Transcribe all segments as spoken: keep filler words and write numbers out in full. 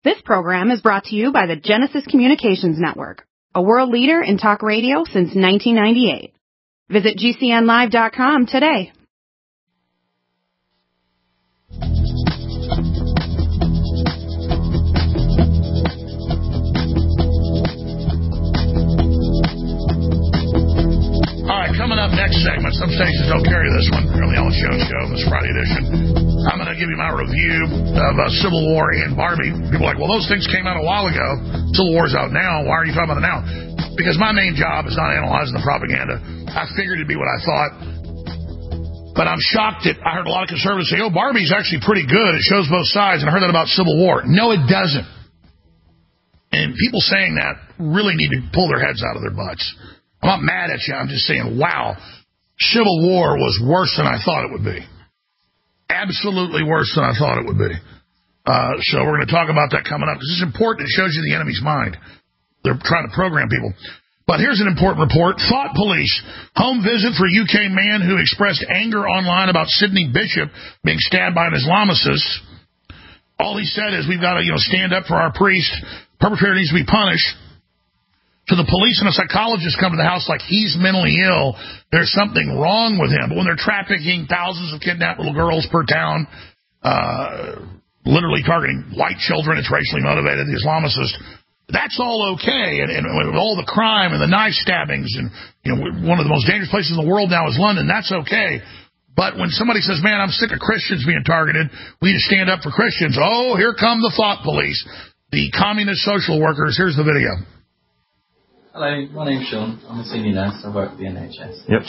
This program is brought to you by the Genesis Communications Network, a world leader in talk radio since nineteen ninety-eight. Visit G C N live dot com today. All right, coming up next segment. Some stations don't carry this one. On the Ellen Jones Show, this Friday edition. I'm going to give you my review of uh, Civil War and Barbie. People are like, well, those things came out a while ago. Civil War's out now. Why are you talking about it now? Because my main job is not analyzing the propaganda. I figured it'd be what I thought. But I'm shocked that I heard a lot of conservatives say, oh, Barbie's actually pretty good. It shows both sides. And I heard that about Civil War. No, it doesn't. And people saying that really need to pull their heads out of their butts. I'm not mad at you. I'm just saying, wow, Civil War was worse than I thought it would be. Absolutely worse than I thought it would be. Uh, so we're going to talk about that coming up because it's important. It shows you the enemy's mind. They're trying to program people. But here's an important report. Thought Police. Home visit for U K man who expressed anger online about Sidney Bishop being stabbed by an Islamicist. All he said is we've got to, you know, stand up for our priest. Perpetrator needs to be punished. So the police and a psychologist come to the house like he's mentally ill. There's something wrong with him. But when they're trafficking thousands of kidnapped little girls per town, uh, literally targeting white children, it's racially motivated, the Islamicist, that's all okay. And, and with all the crime and the knife stabbings, and you know, one of the most dangerous places in the world now is London, that's okay. But when somebody says, man, I'm sick of Christians being targeted, we need to stand up for Christians. Oh, here come the Thought Police, the communist social workers. Here's the video. Hello, my name's Sean. I'm a senior nurse. I work for the N H S. Yep.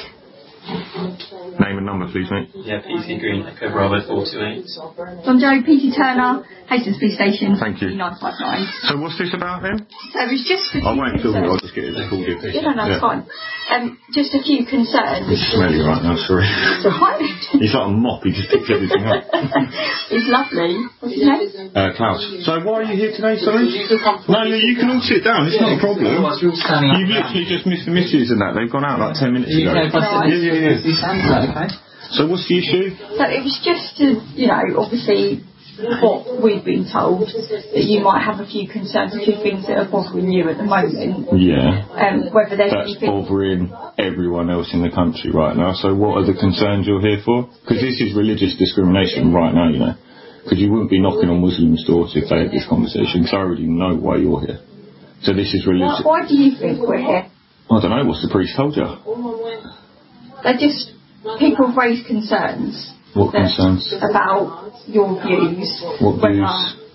Name and number, please, mate. Yeah, P C Green, Echo Bravo four two eight. John Joe, P C Turner, Hastings Police Station. Thank you. nine five nine. So what's this about then? So it was just a few I won't kill you, I'll concerns. just get it recorded. Yeah, no, no, it's yeah. fine. Um, just a few concerns. It's smelly right now, sorry. It's alright. He's like a mop, he just picks everything up. It's lovely. What's his name? Uh, Klaus. So why are you here today, sorry? No, no, you can all sit down, it's not a problem. You've literally just missed the missus and that, they've gone out like ten minutes ago. Yeah, yeah, yeah, yeah. Okay. So what's the issue? So it was just to, you know, obviously what we've been told, that you might have a few concerns, a few things that are bothering you at the moment. Yeah. Um, whether there's That's anything... bothering everyone else in the country right now. So what are the concerns you're here for? Because this is religious discrimination right now, you know. Because you wouldn't be knocking on Muslims' doors if they had this conversation, because I already know why you're here. So this is religious. Why, why do you think we're here? I don't know, what's the priest told you? They're just... People have raised concerns. What that, concerns? About your views. What views?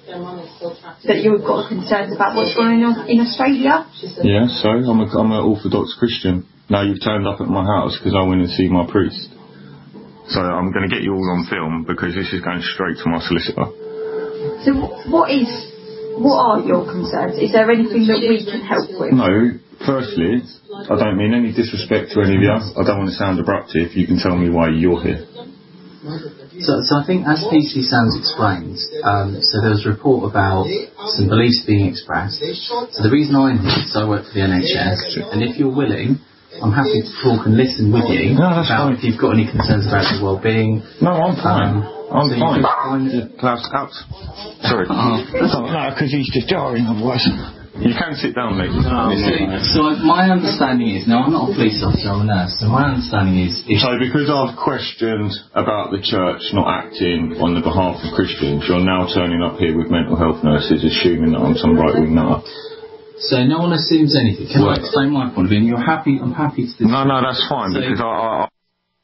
That you've got concerns about what's going on in Australia. Yeah, so I'm a, I'm an Orthodox Christian. Now you've turned up at my house because I went and see my priest. So I'm going to get you all on film because this is going straight to my solicitor. So what is... What are your concerns? Is there anything that we can help with? No. Firstly, I don't mean any disrespect to any of you. I don't want to sound abruptive. You can tell me why you're here. So, so I think, as P C Sands explained, um, so there was a report about some beliefs being expressed. So the reason I'm here is I work for the N H S, and if you're willing, I'm happy to talk and listen with you no, that's about fine. if you've got any concerns about your well-being. No, I'm fine. Um, I'm so fine. fine. Klaus, out. Sorry. Oh, no, because he's just jarring otherwise. You can sit down, mate. Oh, so, so my understanding is, now I'm not a police officer, I'm a nurse, so my understanding is... If so because I've questioned about the church not acting on the behalf of Christians, you're now turning up here with mental health nurses assuming that I'm some right-wing nutter. So no one assumes anything. Can what? I explain my point of view? And you're happy, I'm happy to... No, no, that's fine, so, because I... I, I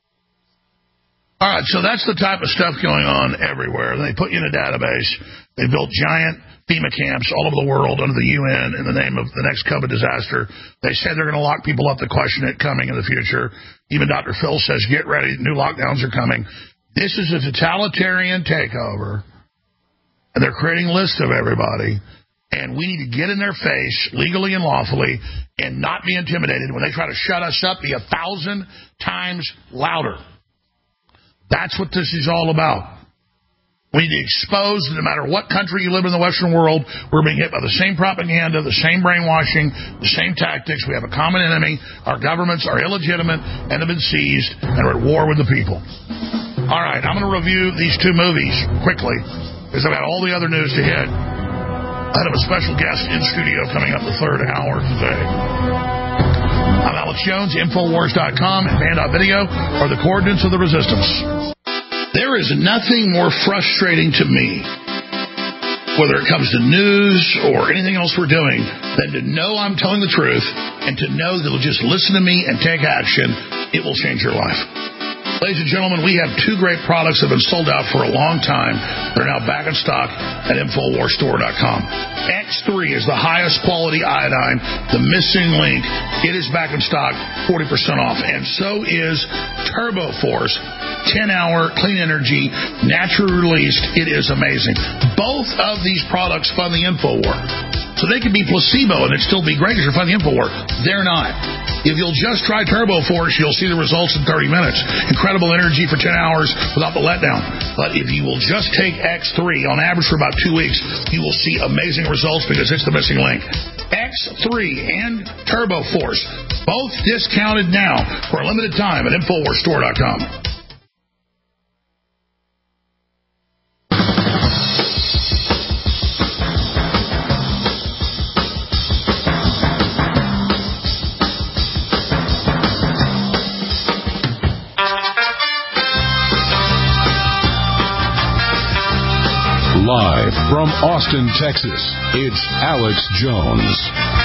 All right, so that's the type of stuff going on everywhere. They put you in a database. They built giant FEMA camps all over the world under the U N in the name of the next COVID disaster. They said they're going to lock people up that question it coming in the future. Even Doctor Phil says, get ready, new lockdowns are coming. This is a totalitarian takeover, and they're creating lists of everybody. And we need to get in their face, legally and lawfully, and not be intimidated. When they try to shut us up, be a thousand times louder. That's what this is all about. We need to expose, no matter what country you live in the Western world, we're being hit by the same propaganda, the same brainwashing, the same tactics. We have a common enemy. Our governments are illegitimate and have been seized, and are at war with the people. All right, I'm going to review these two movies quickly, because I've got all the other news to hit. I have a special guest in studio coming up the third hour today. I'm Alex Jones, Infowars dot com, and Band.video are the coordinates of the resistance. There is nothing more frustrating to me, whether it comes to news or anything else we're doing, than to know I'm telling the truth and to know that you'll just listen to me and take action. It will change your life. Ladies and gentlemen, we have two great products that have been sold out for a long time. They're now back in stock at Infowars Store dot com. X three is the highest quality iodine, the missing link. It is back in stock, forty percent off. And so is Turbo Force, ten hour clean energy, naturally released. It is amazing. Both of these products fund the InfoWar. So they could be placebo and it'd still be great because you're funding the InfoWar. They're not. If you'll just try Turbo Force, you'll see the results in thirty minutes. Incredible energy for ten hours without the letdown. But if you will just take X three, on average for about two weeks, you will see amazing results because it's the missing link. X three and Turbo Force, both discounted now for a limited time at Infowars Store dot com. Live from Austin, Texas, it's Alex Jones.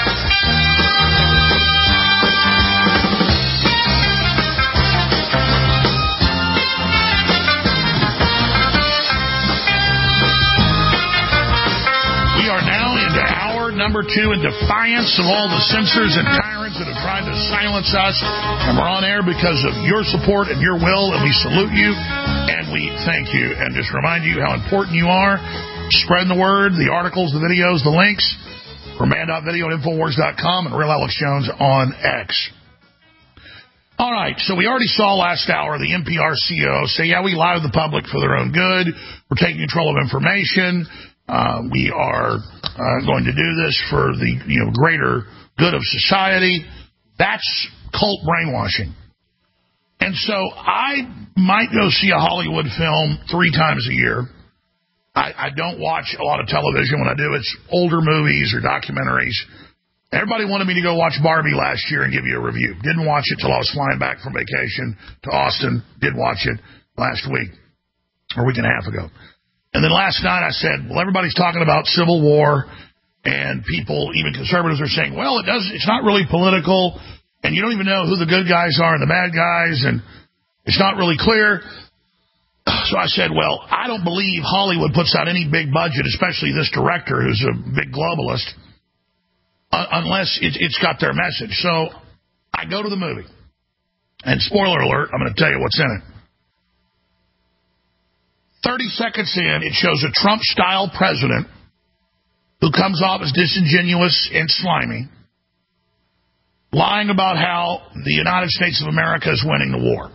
We are now into hour number two in defiance of all the censors and tyrants that have tried to silence us. And we're on air because of your support and your will, and we salute you. And we thank you and just remind you how important you are. Spreading the word, the articles, the videos, the links from Man.video and Infowars dot com and Real Alex Jones on X. All right, so we already saw last hour the N P R C E O say, yeah, we lie to the public for their own good. We're taking control of information. Uh, we are uh, going to do this for the you know greater good of society. That's cult brainwashing. And so I might go see a Hollywood film three times a year. I, I don't watch a lot of television. When I do, it's older movies or documentaries. Everybody wanted me to go watch Barbie last year and give you a review. Didn't watch it till I was flying back from vacation to Austin. Did watch it last week or a week and a half ago. And then last night I said, well, everybody's talking about civil war, and people, even conservatives, are saying, well, it does. It's not really political. And you don't even know who the good guys are and the bad guys, and it's not really clear. So I said, well, I don't believe Hollywood puts out any big budget, especially this director who's a big globalist, uh, unless it, it's got their message. So I go to the movie, and spoiler alert, I'm going to tell you what's in it. thirty seconds in, it shows a Trump-style president who comes off as disingenuous and slimy, lying about how the United States of America is winning the war.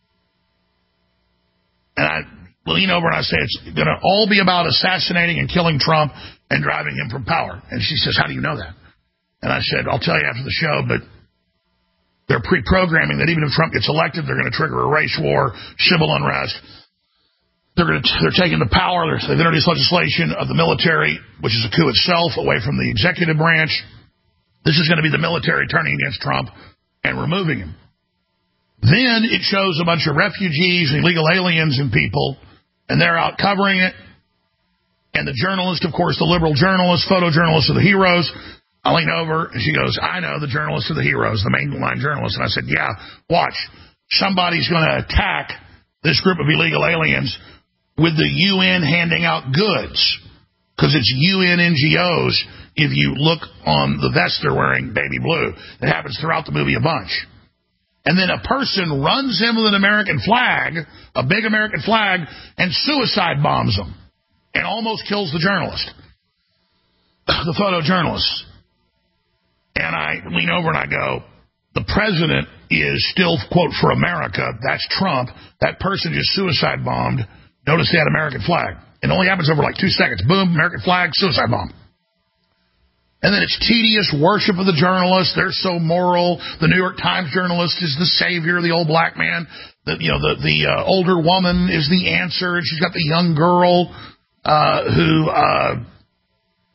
And I lean over and I say, it's going to all be about assassinating and killing Trump and driving him from power. And she says, how do you know that? And I said, I'll tell you after the show, but they're pre-programming that even if Trump gets elected, they're going to trigger a race war, civil unrest. They're going to, they're taking the power. They've introduced legislation of the military, which is a coup itself, away from the executive branch. This is going to be the military turning against Trump and removing him. Then it shows a bunch of refugees and illegal aliens and people, and they're out covering it. And the journalist, of course, the liberal journalist, photojournalists are the heroes. I lean over, and she goes, I know, the journalists are the heroes, the mainline journalists. And I said, yeah, watch. Somebody's going to attack this group of illegal aliens with the U N handing out goods, because it's U N N G Os. If you look on the vest they're wearing, baby blue, it happens throughout the movie a bunch. And then a person runs in with an American flag, a big American flag, and suicide bombs them and almost kills the journalist, the photojournalist. And I lean over and I go, the president is still, quote, for America. That's Trump. That person just suicide bombed. Notice they had American flag. It only happens over like two seconds. Boom, American flag, suicide bomb. And then it's tedious worship of the journalist. They're so moral. The New York Times journalist is the savior, the old black man. The, you know, the, the uh, older woman is the answer. And she's got the young girl uh, who, uh,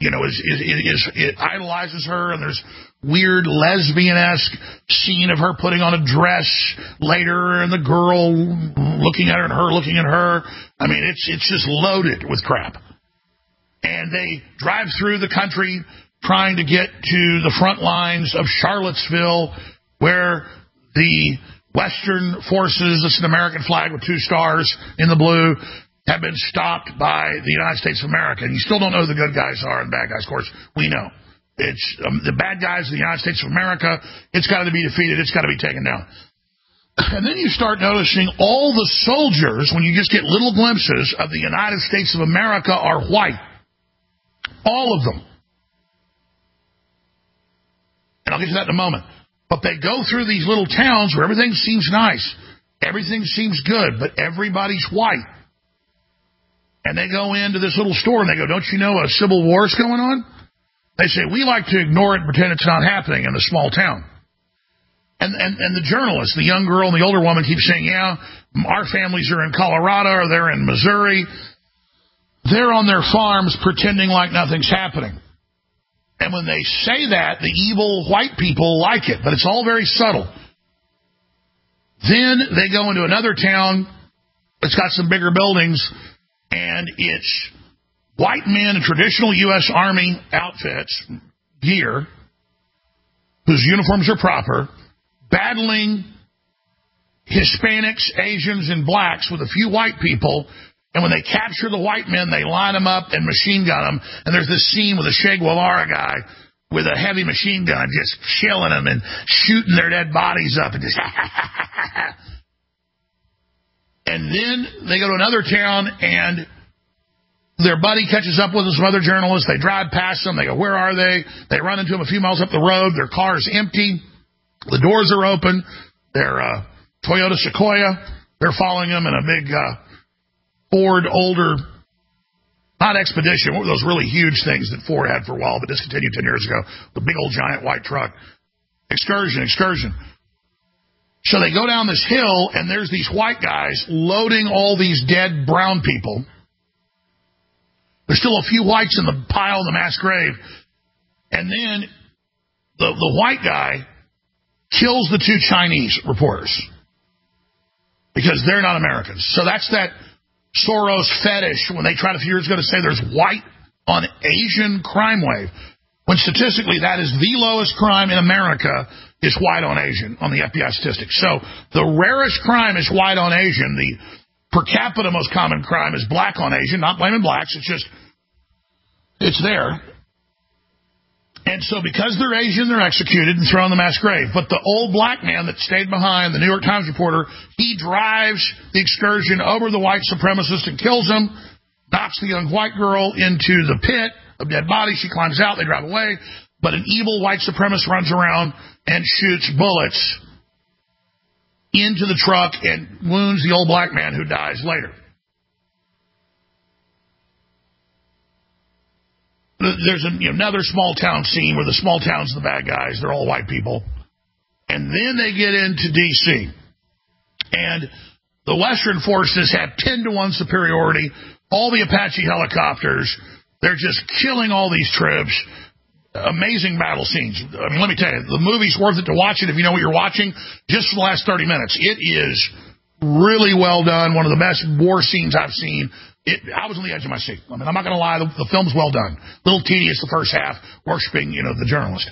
you know, is, is, is, is idolizes her, and there's weird lesbian-esque scene of her putting on a dress later, and the girl looking at her and her looking at her. I mean, it's it's just loaded with crap. And they drive through the country trying to get to the front lines of Charlottesville, where the Western forces, it's an American flag with two stars in the blue, have been stopped by the United States of America. And you still don't know who the good guys are and bad guys. Of course, we know. It's um, the bad guys of the United States of America. It's got to be defeated. It's got to be taken down. And then you start noticing all the soldiers, when you just get little glimpses of the United States of America, are white. All of them. And I'll get to that in a moment. But they go through these little towns where everything seems nice. Everything seems good, but everybody's white. And they go into this little store and they go, don't you know a civil war is going on? They say, we like to ignore it and pretend it's not happening in the small town. And, and, and the journalist, the young girl and the older woman, keep saying, yeah, our families are in Colorado or they're in Missouri. They're on their farms pretending like nothing's happening. And when they say that, the evil white people like it, but it's all very subtle. Then they go into another town that's got some bigger buildings, and it's white men in traditional U S Army outfits, gear, whose uniforms are proper, battling Hispanics, Asians, and blacks with a few white people. And when they capture the white men, they line them up and machine gun them. And there's this scene with a Che Guevara guy with a heavy machine gun just killing them and shooting their dead bodies up. And just And then they go to another town, and their buddy catches up with some other journalists. They drive past them. They go, where are they? They run into them a few miles up the road. Their car's empty. The doors are open. Their uh, Toyota Sequoia. They're following them in a big uh, Ford older, not Expedition, one of those really huge things that Ford had for a while but discontinued ten years ago. The big old giant white truck. Excursion, excursion. So they go down this hill, and there's these white guys loading all these dead brown people. There's still a few whites in the pile in the mass grave. And then the, the white guy kills the two Chinese reporters because they're not Americans. So that's that Soros fetish when they try to, a few years ago to say there's white on Asian crime wave. When statistically that is the lowest crime in America is white on Asian on the F B I statistics. So the rarest crime is white on Asian. The per capita most common crime is black on Asian. Not blaming blacks. It's just, it's there. And so because they're Asian, they're executed and thrown in the mass grave. But the old black man that stayed behind, the New York Times reporter, he drives the excursion over the white supremacist and kills him, knocks the young white girl into the pit of dead bodies. She climbs out. They drive away. But an evil white supremacist runs around and shoots bullets into the truck and wounds the old black man, who dies later. There's a, you know, another small town scene where the small town's the bad guys. They're all white people. And then they get into D C And the Western forces have ten to one superiority. All the Apache helicopters, they're just killing all these troops. Amazing battle scenes. I mean, let me tell you, the movie's worth it to watch it if you know what you're watching. Just for the last thirty minutes. It is really well done. One of the best war scenes I've seen. It, I was on the edge of my seat. I mean, I'm not going to lie. The, the film's well done. A little tedious the first half, worshiping, you know, the journalist.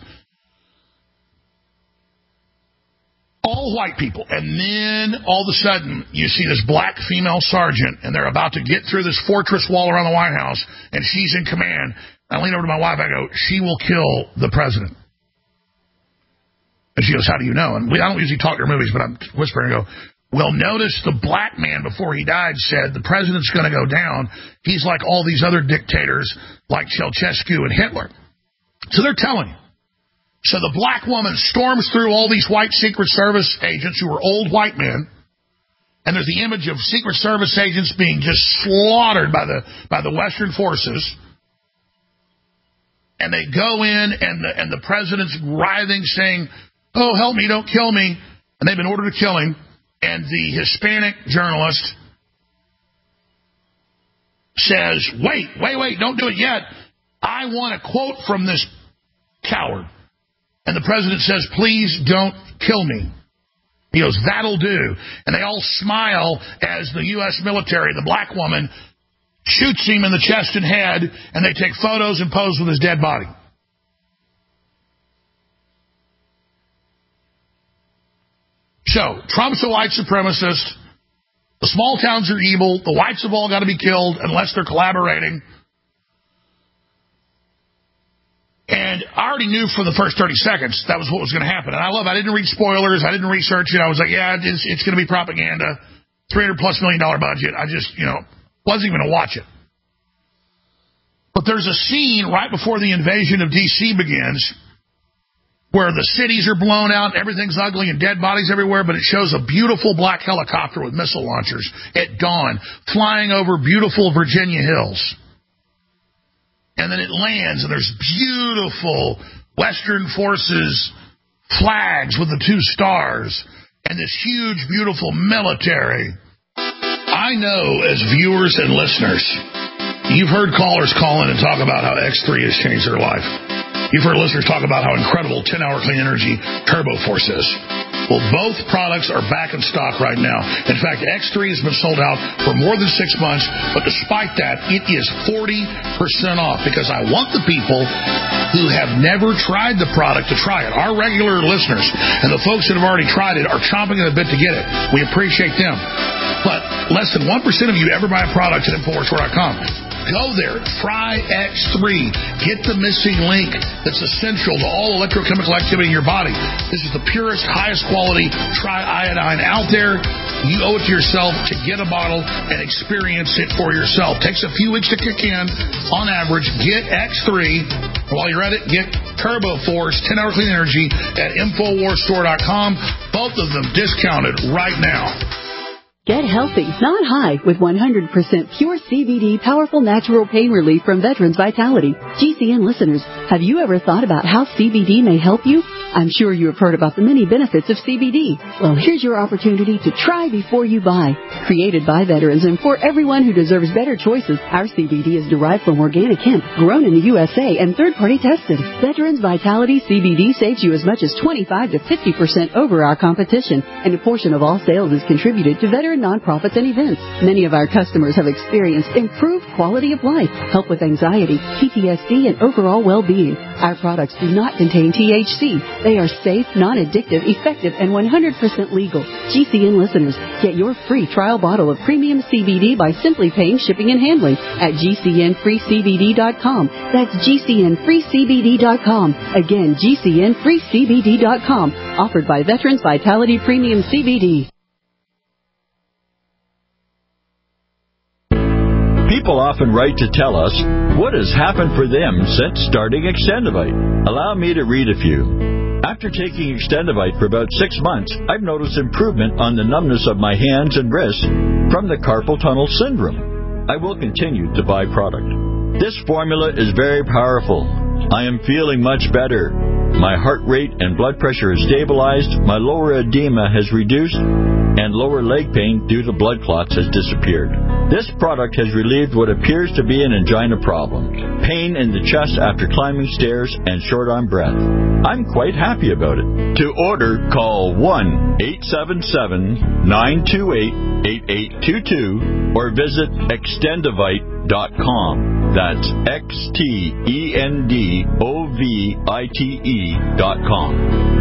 All white people. And then all of a sudden, you see this black female sergeant, and they're about to get through this fortress wall around the White House, and she's in command. I lean over to my wife. I go, she will kill the president. And she goes, how do you know? And we, I don't usually talk to her movies, but I'm whispering and go, well, notice the black man before he died said the president's going to go down. He's like all these other dictators like Ceausescu and Hitler. So they're telling you. So the black woman storms through all these white Secret Service agents who are old white men. And there's the image of Secret Service agents being just slaughtered by the by the Western forces. And they go in, and the, and the president's writhing, saying, oh, help me, don't kill me. And they've been ordered to kill him. And the Hispanic journalist says, wait, wait, wait, don't do it yet. I want a quote from this coward. And the president says, please don't kill me. He goes, that'll do. And they all smile as the U S military, the black woman, shoots him in the chest and head, and they take photos and pose with his dead body. So, Trump's a white supremacist. The small towns are evil. The whites have all got to be killed unless they're collaborating. And I already knew for the first thirty seconds that was what was going to happen. And I love I didn't read spoilers. I didn't research it. I was like, yeah, it's, it's going to be propaganda. three hundred plus million dollar budget. I just, you know, wasn't even going to watch it. But there's a scene right before the invasion of D C begins where the cities are blown out, everything's ugly and dead bodies everywhere, but it shows a beautiful black helicopter with missile launchers at dawn flying over beautiful Virginia hills. And then it lands, and there's beautiful Western Forces flags with the two stars and this huge, beautiful military. I know as viewers and listeners, you've heard callers call in and talk about how X three has changed their life. You've heard listeners talk about how incredible ten-hour clean energy Turbo Force is. Well, both products are back in stock right now. In fact, X three has been sold out for more than six months, but despite that, it is forty percent off because I want the people who have never tried the product to try it. Our regular listeners and the folks that have already tried it are chomping at the bit to get it. We appreciate them. But less than one percent of you ever buy a product at Infowars dot com. Go there. Try X three. Get the missing link that's essential to all electrochemical activity in your body. This is the purest, highest quality triiodine out there. You owe it to yourself to get a bottle and experience it for yourself. Takes a few weeks to kick in. On average, get X three. While you're at it, get Turbo Force ten-hour clean energy at Infowars dot com. Both of them discounted right now. Get healthy, not high, with one hundred percent pure C B D powerful natural pain relief from Veterans Vitality. G C N listeners, have you ever thought about how C B D may help you? I'm sure you have heard about the many benefits of C B D. Well, here's your opportunity to try before you buy. Created by veterans and for everyone who deserves better choices, our C B D is derived from organic hemp, grown in the U S A and third-party tested. Veterans Vitality C B D saves you as much as twenty-five to fifty percent over our competition, and a portion of all sales is contributed to veteran nonprofits and events. Many of our customers have experienced improved quality of life, help with anxiety, P T S D, and overall well-being. Our products do not contain T H C. They are safe, non-addictive, effective, and one hundred percent legal. G C N listeners, get your free trial bottle of premium C B D by simply paying shipping and handling at G C N free C B D dot com. That's G C N free C B D dot com. Again, G C N free C B D dot com. Offered by Veterans Vitality Premium C B D. People often write to tell us what has happened for them since starting Extendivite. Allow me to read a few. After taking Extendivite for about six months, I've noticed improvement on the numbness of my hands and wrists from the carpal tunnel syndrome. I will continue to buy product. This formula is very powerful. I am feeling much better. My heart rate and blood pressure is stabilized, my lower edema has reduced, and lower leg pain due to blood clots has disappeared. This product has relieved what appears to be an angina problem, pain in the chest after climbing stairs, and short on breath. I'm quite happy about it. To order, call one eight seven seven, nine two eight, eight eight two two or visit extendivite dot com. That's X T E N D O V I T E dot com.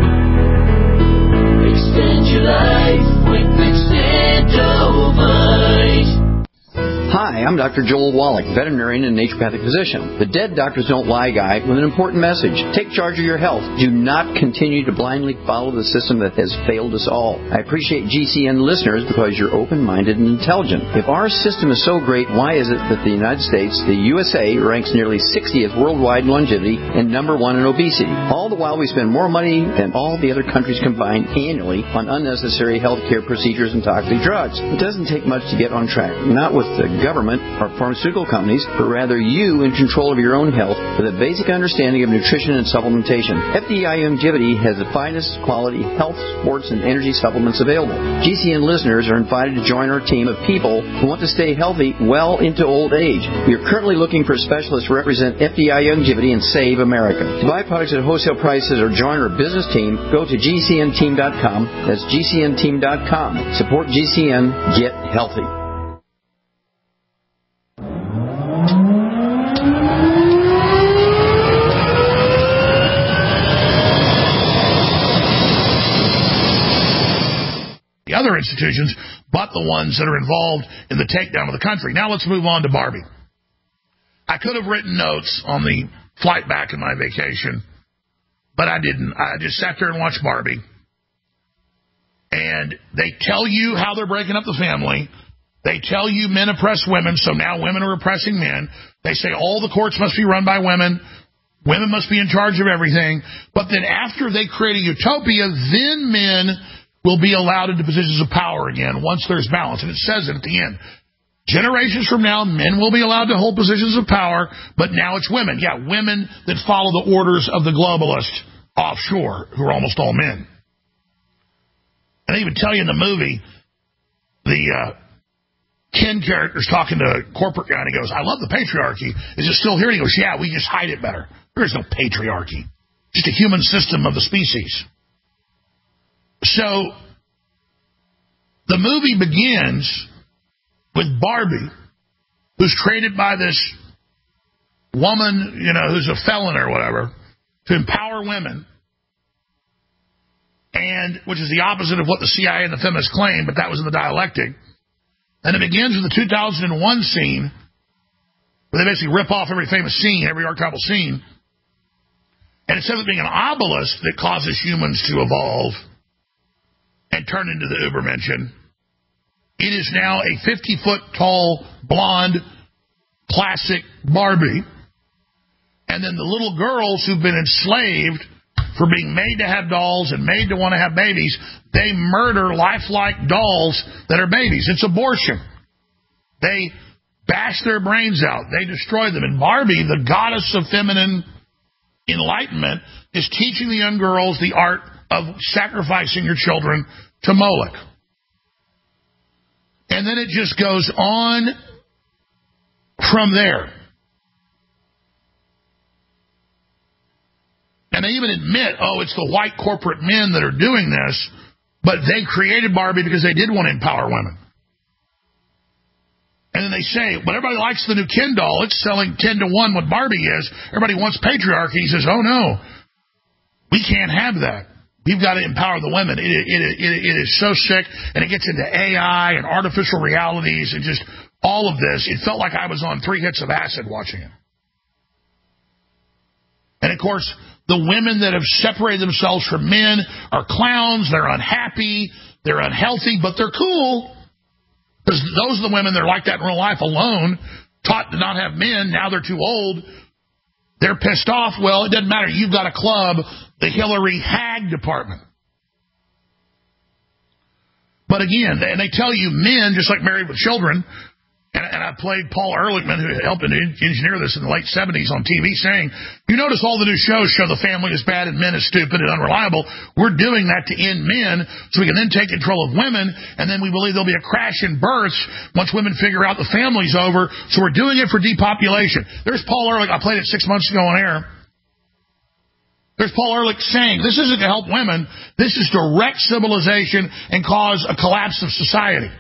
Extend your life with Extendivite. Hi, I'm Doctor Joel Wallach, veterinarian and naturopathic physician. The Dead Doctors Don't Lie guy with an important message. Take charge of your health. Do not continue to blindly follow the system that has failed us all. I appreciate G C N listeners because you're open-minded and intelligent. If our system is so great, why is it that the United States, the U S A, ranks nearly sixtieth worldwide in longevity and number one in obesity? All the while we spend more money than all the other countries combined annually on unnecessary health care procedures and toxic drugs. It doesn't take much to get on track. Not with the government or pharmaceutical companies, but rather you in control of your own health with a basic understanding of nutrition and supplementation. F D I Longevity has the finest quality health, sports, and energy supplements available. G C N listeners are invited to join our team of people who want to stay healthy well into old age. We are currently looking for specialists to represent F D I Longevity and Save America. To buy products at wholesale prices or join our business team, go to G C N team dot com. That's G C N team dot com. Support G C N. Get healthy. The other institutions, but the ones that are involved in the takedown of the country. Now let's move on to Barbie. I could have written notes on the flight back in my vacation, but I didn't. I just sat there and watched Barbie. And they tell you how they're breaking up the family. They tell you men oppress women, so now women are oppressing men. They say all the courts must be run by women. Women must be in charge of everything. But then after they create a utopia, then men will be allowed into positions of power again once there's balance. And it says it at the end. Generations from now, men will be allowed to hold positions of power, but now it's women. Yeah, women that follow the orders of the globalists offshore, who are almost all men. And they even tell you in the movie, the uh, Ken character's talking to a corporate guy, and he goes, I love the patriarchy. Is it still here? And he goes, yeah, we just hide it better. There is no patriarchy. Just a human system of the species. So, the movie begins with Barbie, who's created by this woman, you know, who's a felon or whatever, to empower women, and which is the opposite of what the C I A and the feminists claim, but that was in the dialectic. And it begins with the two thousand one scene, where they basically rip off every famous scene, every archetypal scene, and instead of being an obelisk that causes humans to evolve and turn into the Ubermenschen, it is now a fifty-foot-tall, blonde, classic Barbie. And then the little girls who've been enslaved for being made to have dolls and made to want to have babies, they murder lifelike dolls that are babies. It's abortion. They bash their brains out. They destroy them. And Barbie, the goddess of feminine enlightenment, is teaching the young girls the art of sacrificing your children to Moloch. And then it just goes on from there. And they even admit, oh, it's the white corporate men that are doing this, but they created Barbie because they did want to empower women. And then they say, but everybody likes the new Ken doll. It's selling ten to one what Barbie is. Everybody wants patriarchy. He says, oh, no, we can't have that. We've got to empower the women. It, it, it, it is so sick, and it gets into A I and artificial realities and just all of this. It felt like I was on three hits of acid watching it. And, of course, the women that have separated themselves from men are clowns. They're unhappy. They're unhealthy, but they're cool. Because those are the women that are like that in real life, alone, taught to not have men. Now they're too old. They're pissed off. Well, it doesn't matter. You've got a club, the Hillary Hag Department. But again, and they tell you men, just like Married with Children, and, and I played Paul Ehrlichman, who helped engineer this in the late seventies on T V, saying, you notice all the new shows show the family is bad and men is stupid and unreliable. We're doing that to end men so we can then take control of women, and then we believe there'll be a crash in births once women figure out the family's over. So we're doing it for depopulation. There's Paul Ehrlich. I played it six months ago on air. There's Paul Ehrlich saying, this isn't to help women. This is to wreck civilization and cause a collapse of society.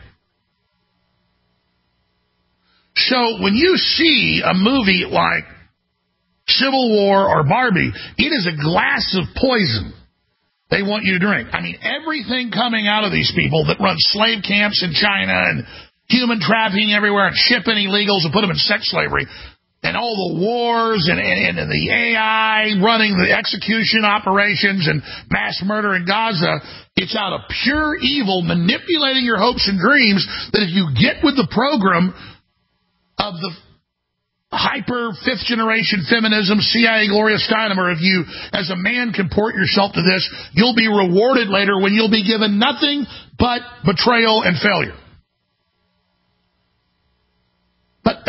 So when you see a movie like Civil War or Barbie, it is a glass of poison they want you to drink. I mean, everything coming out of these people that run slave camps in China and human trafficking everywhere and shipping illegals and put them in sex slavery, and all the wars and, and, and the A I running the execution operations and mass murder in Gaza, it's out of pure evil manipulating your hopes and dreams that if you get with the program of the hyper fifth generation feminism, C I A Gloria Steinem, or if you as a man comport yourself to this, you'll be rewarded later when you'll be given nothing but betrayal and failure.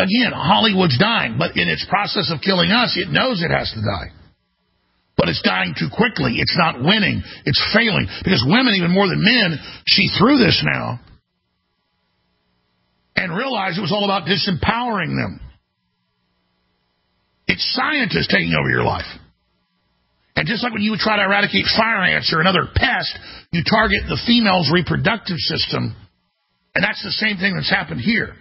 Again, Hollywood's dying, but in its process of killing us, it knows it has to die. But it's dying too quickly. It's not winning. It's failing. Because women, even more than men, see through this now and realize it was all about disempowering them. It's scientists taking over your life. And just like when you would try to eradicate fire ants or another pest, you target the female's reproductive system. And that's the same thing that's happened here.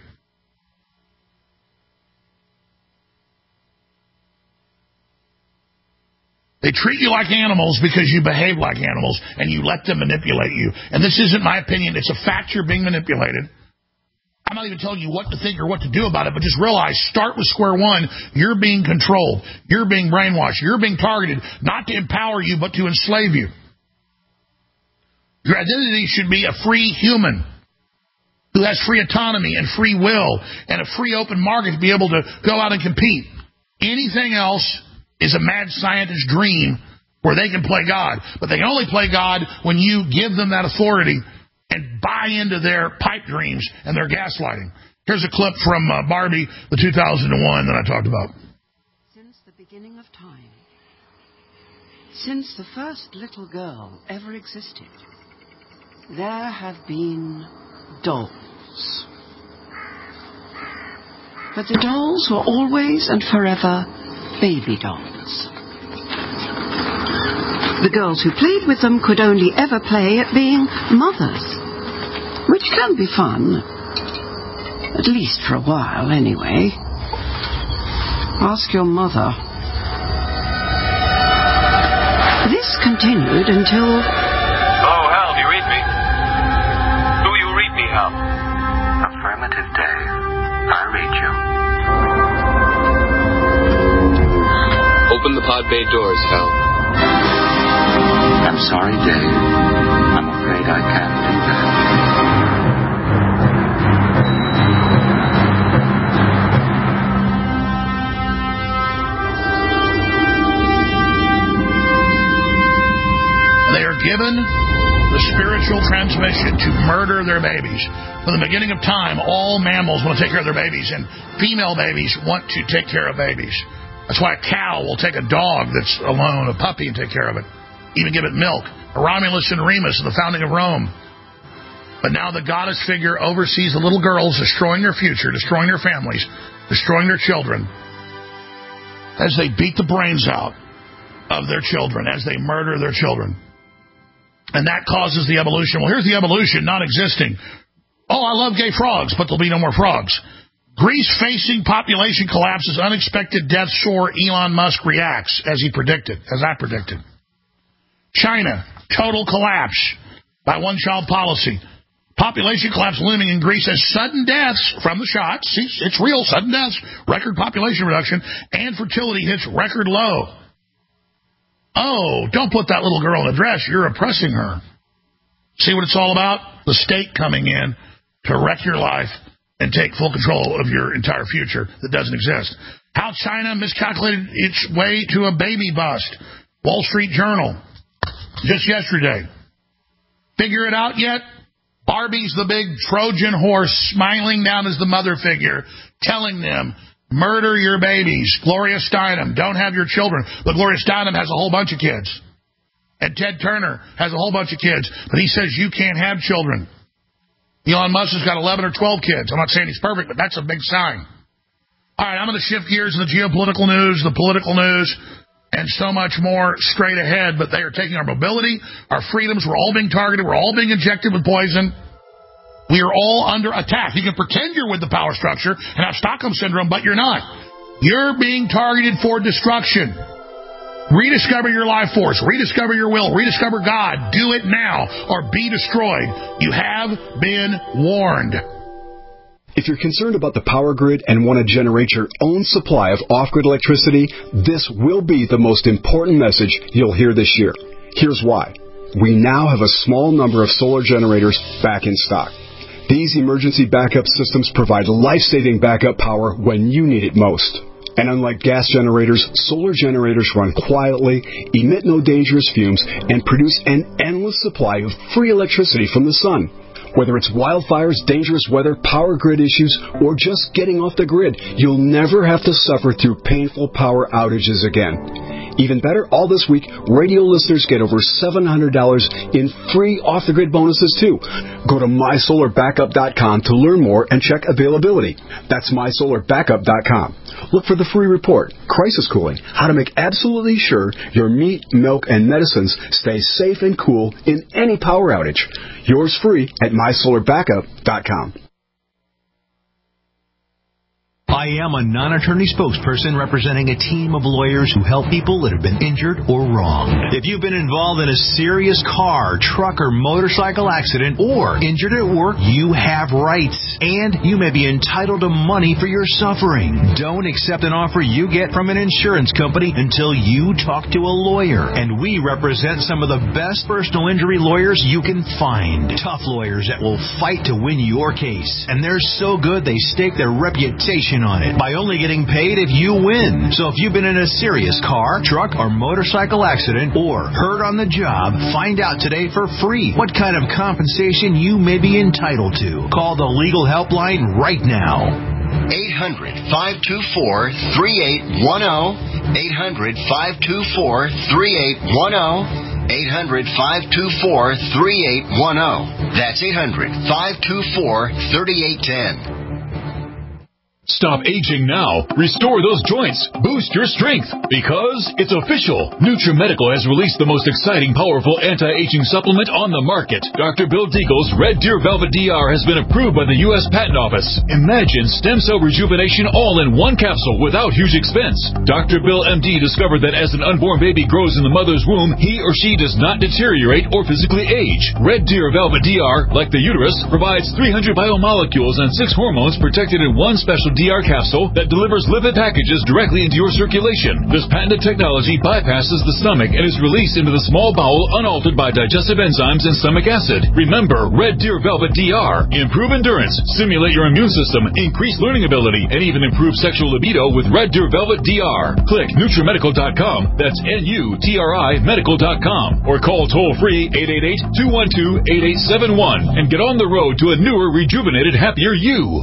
They treat you like animals because you behave like animals and you let them manipulate you. And this isn't my opinion. It's a fact you're being manipulated. I'm not even telling you what to think or what to do about it, but just realize, start with square one. You're being controlled. You're being brainwashed. You're being targeted, not to empower you, but to enslave you. Your identity should be a free human who has free autonomy and free will and a free open market to be able to go out and compete. Anything else is a mad scientist's dream where they can play God. But they only play God when you give them that authority and buy into their pipe dreams and their gaslighting. Here's a clip from uh, Barbie, the two thousand one that I talked about. Since the beginning of time, since the first little girl ever existed, there have been dolls. But the dolls were always and forever baby dolls. The girls who played with them could only ever play at being mothers, which can be fun, at least for a while anyway. Ask your mother. This continued until... Oh, Hal, do you read me? Do you read me, Hal? Affirmative, Dave. I read you. Open the pod bay doors, Hal. I'm sorry, Dave. I'm afraid I can't do that. They are given the spiritual transmission to murder their babies. From the beginning of time, all mammals want to take care of their babies, and female babies want to take care of babies. That's why a cow will take a dog that's alone, a puppy, and take care of it. Even give it milk. Romulus and Remus, the founding of Rome. But now the goddess figure oversees the little girls, destroying their future, destroying their families, destroying their children, as they beat the brains out of their children, as they murder their children. And that causes the evolution. Well, here's the evolution not existing. Oh, I love gay frogs, but there'll be no more frogs. Greece facing population collapse as unexpected death soar. Elon Musk reacts, as he predicted, as I predicted. China, total collapse by one-child policy. Population collapse looming in Greece as sudden deaths from the shots. See, it's real, sudden deaths, record population reduction, and fertility hits record low. Oh, don't put that little girl in a dress. You're oppressing her. See what it's all about? The state coming in to wreck your life and take full control of your entire future that doesn't exist. How China miscalculated its way to a baby bust. Wall Street Journal. Just yesterday. Figure it out yet? Barbie's the big Trojan horse smiling down as the mother figure, telling them, murder your babies. Gloria Steinem, don't have your children. But Gloria Steinem has a whole bunch of kids. And Ted Turner has a whole bunch of kids. But he says you can't have children. Elon Musk has got eleven or twelve kids. I'm not saying he's perfect, but that's a big sign. All right, I'm going to shift gears to the geopolitical news, the political news, and so much more straight ahead. But they are taking our mobility, our freedoms. We're all being targeted. We're all being injected with poison. We are all under attack. You can pretend you're with the power structure and have Stockholm Syndrome, but you're not. You're being targeted for destruction. Rediscover your life force. Rediscover your will. Rediscover God. Do it now or be destroyed. You have been warned. If you're concerned about the power grid and want to generate your own supply of off-grid electricity, this will be the most important message you'll hear this year. Here's why. We now have a small number of solar generators back in stock. These emergency backup systems provide life-saving backup power when you need it most. And unlike gas generators, solar generators run quietly, emit no dangerous fumes, and produce an endless supply of free electricity from the sun. Whether it's wildfires, dangerous weather, power grid issues, or just getting off the grid, you'll never have to suffer through painful power outages again. Even better, all this week, radio listeners get over seven hundred dollars in free off-the-grid bonuses, too. Go to my solar backup dot com to learn more and check availability. That's my solar backup dot com. Look for the free report, Crisis Cooling, how to make absolutely sure your meat, milk, and medicines stay safe and cool in any power outage. Yours free at my solar backup dot com. I am a non-attorney spokesperson representing a team of lawyers who help people that have been injured or wronged. If you've been involved in a serious car, truck, or motorcycle accident or injured at work, you have rights, and you may be entitled to money for your suffering. Don't accept an offer you get from an insurance company until you talk to a lawyer, and we represent some of the best personal injury lawyers you can find. Tough lawyers that will fight to win your case, and they're so good they stake their reputation on it by only getting paid if you win. So if you've been in a serious car, truck, or motorcycle accident or hurt on the job, find out today for free what kind of compensation you may be entitled to. Call the legal helpline right now. eight hundred, five two four, three eight one zero. eight hundred, five two four, three eight one zero. eight hundred, five two four, three eight one zero. That's eight hundred, five two four, three eight one zero. Stop aging now. Restore those joints. Boost your strength. Because it's official. NutriMedical has released the most exciting, powerful anti-aging supplement on the market. Doctor Bill Deagle's Red Deer Velvet D R has been approved by the U S Patent Office. Imagine stem cell rejuvenation all in one capsule without huge expense. Doctor Bill M D discovered that as an unborn baby grows in the mother's womb, he or she does not deteriorate or physically age. Red Deer Velvet D R, like the uterus, provides three hundred biomolecules and six hormones protected in one special D R capsule that delivers lipid packages directly into your circulation. This patented technology bypasses the stomach and is released into the small bowel unaltered by digestive enzymes and stomach acid. Remember, Red Deer Velvet D R. Improve endurance, stimulate your immune system, increase learning ability, and even improve sexual libido with Red Deer Velvet D R. Click NutriMedical dot com. That's N U T R I medical dot com. Or call toll-free eight eight eight, two one two, eight eight seven one and get on the road to a newer, rejuvenated, happier you.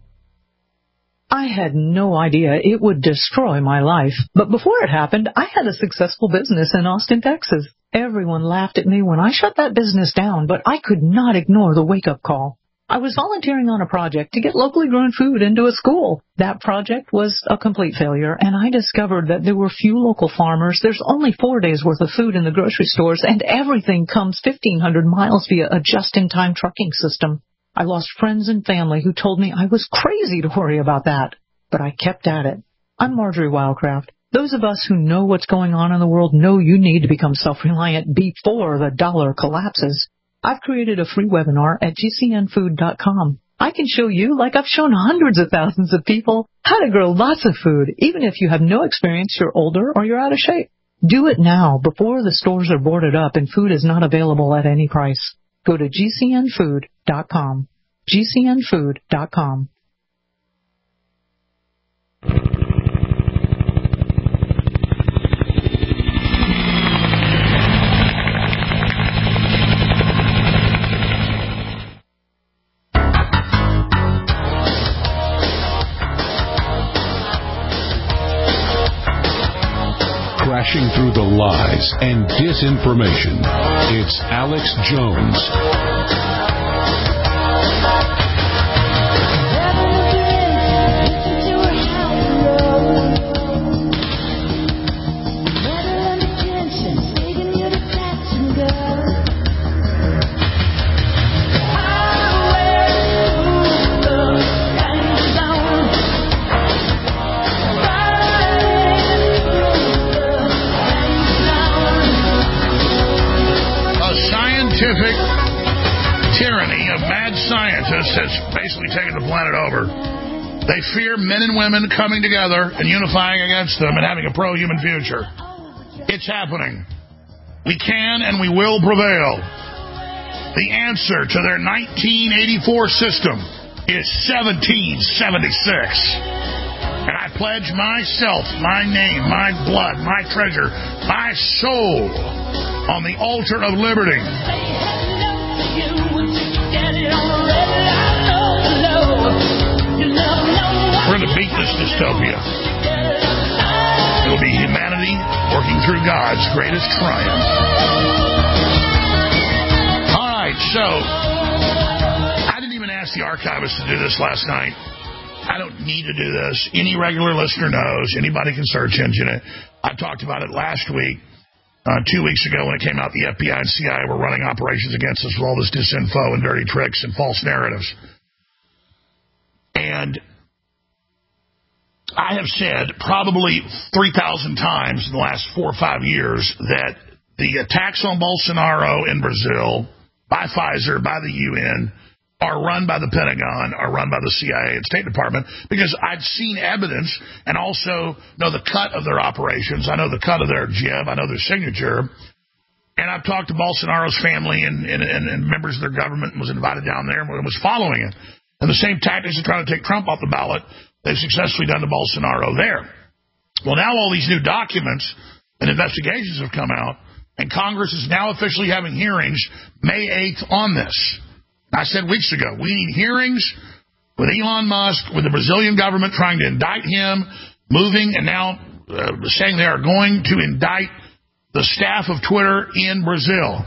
I had no idea it would destroy my life. But before it happened, I had a successful business in Austin, Texas. Everyone laughed at me when I shut that business down, but I could not ignore the wake-up call. I was volunteering on a project to get locally grown food into a school. That project was a complete failure, and I discovered that there were few local farmers. There's only four days' worth of food in the grocery stores, and everything comes fifteen hundred miles via a just-in-time trucking system. I lost friends and family who told me I was crazy to worry about that. But I kept at it. I'm Marjorie Wildcraft. Those of us who know what's going on in the world know you need to become self-reliant before the dollar collapses. I've created a free webinar at G C N food dot com. I can show you, like I've shown hundreds of thousands of people, how to grow lots of food, even if you have no experience, you're older, or you're out of shape. Do it now before the stores are boarded up and food is not available at any price. Go to G C N food dot com. G C N food dot com. Crashing through the lies and disinformation. It's Alex Jones. Tyranny of mad scientists has basically taken the planet over. They fear men and women coming together and unifying against them and having a pro-human future. It's happening. We can and we will prevail. The answer to their nineteen eighty-four system is seventeen seventy-six. And I pledge myself, my name, my blood, my treasure, my soul on the altar of liberty. We're going to beat this dystopia. It'll be humanity working through God's greatest triumph. All right, so I didn't even ask the archivist to do this last night. I don't need to do this. Any regular listener knows. Anybody can search engine it. I talked about it last week, uh, two weeks ago when it came out the F B I and C I A were running operations against us with all this disinfo and dirty tricks and false narratives. And I have said probably three thousand times in the last four or five years that the attacks on Bolsonaro in Brazil by Pfizer, by the U N, are run by the Pentagon, are run by the C I A and State Department, because I'd seen evidence and also know the cut of their operations. I know the cut of their jib. I know their signature. And I've talked to Bolsonaro's family and, and, and, and members of their government and was invited down there and was following it. And the same tactics of trying to take Trump off the ballot, they've successfully done to Bolsonaro there. Well, now all these new documents and investigations have come out, and Congress is now officially having hearings May eighth on this. I said weeks ago, we need hearings with Elon Musk, with the Brazilian government trying to indict him, moving, and now uh, saying they are going to indict the staff of Twitter in Brazil.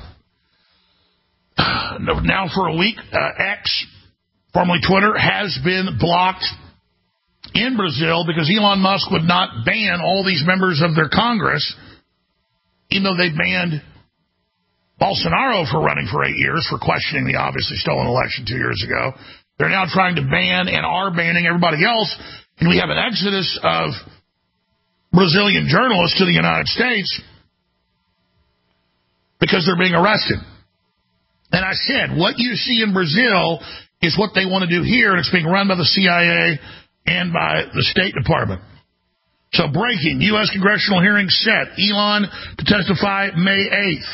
Now for a week, uh, X, formerly Twitter, has been blocked in Brazil because Elon Musk would not ban all these members of their Congress, even though they banned Bolsonaro for running for eight years for questioning the obviously stolen election two years ago. They're now trying to ban and are banning everybody else, and we have an exodus of Brazilian journalists to the United States because they're being arrested. And I said, what you see in Brazil is what they want to do here, and it's being run by the C I A and by the State Department. So breaking, U S congressional hearing set. Elon to testify May eighth.